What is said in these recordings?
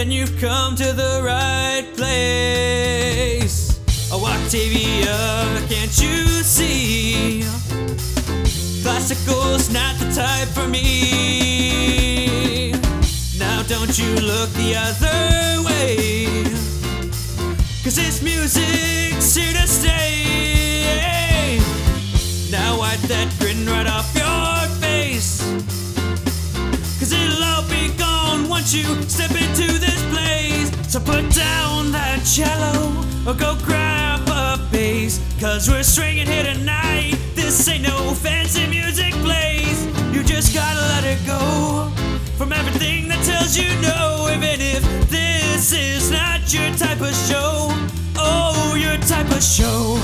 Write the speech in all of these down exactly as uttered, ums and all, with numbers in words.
then you've come to the right place. Oh, Octavia, can't you see? Classical's not the type for me. Now don't you look the other way, 'cause this music's here to stay. Now wipe that grin right off your face, 'cause it'll all be gone once you step into this place. So put down that cello or go grab a bass, 'cause we're stringing here tonight. This ain't no fancy music place. You just gotta let it go from everything that tells you no, even if this is not your type of show. Oh, your type of show.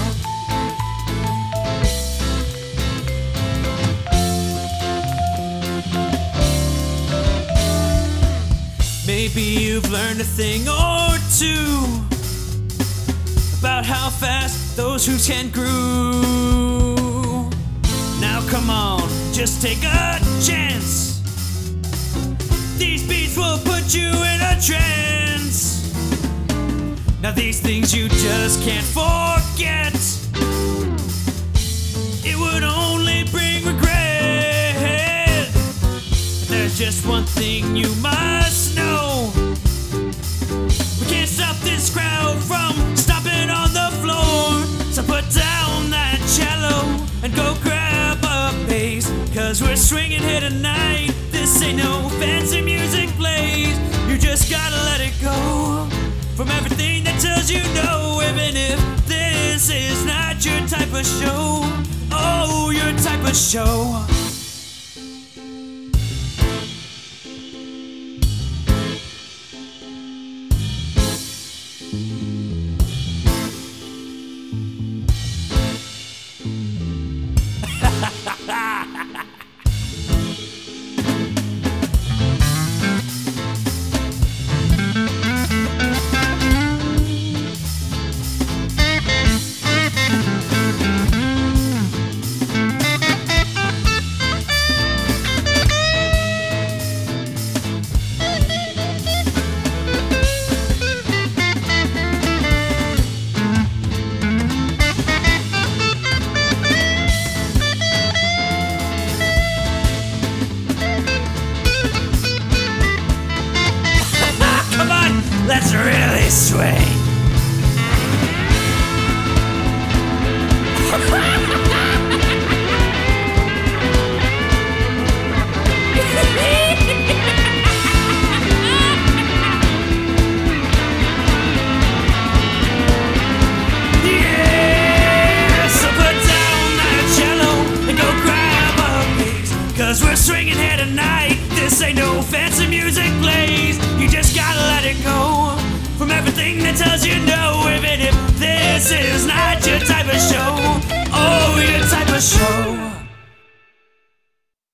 Maybe you've learned a thing or two about how fast those hoops can groove. Now come on, just take a chance. These beats will put you in a trance. Now these things you just can't forget. It would only bring regret. But there's just one thing you must know. We can't stop this crowd from stomping on the floor. So put down that cello and go grab a bass, 'cause we're swinging here tonight. This ain't no fancy music place. You just gotta let it go from everything that tells you no, even if this is not your type of show. Oh, your type of show. Let's really swing. Yeah, so put down that cello and go grab a bass, 'cause we're swinging here tonight. This ain't no fancy music place. You just gotta let it go from everything that tells you no.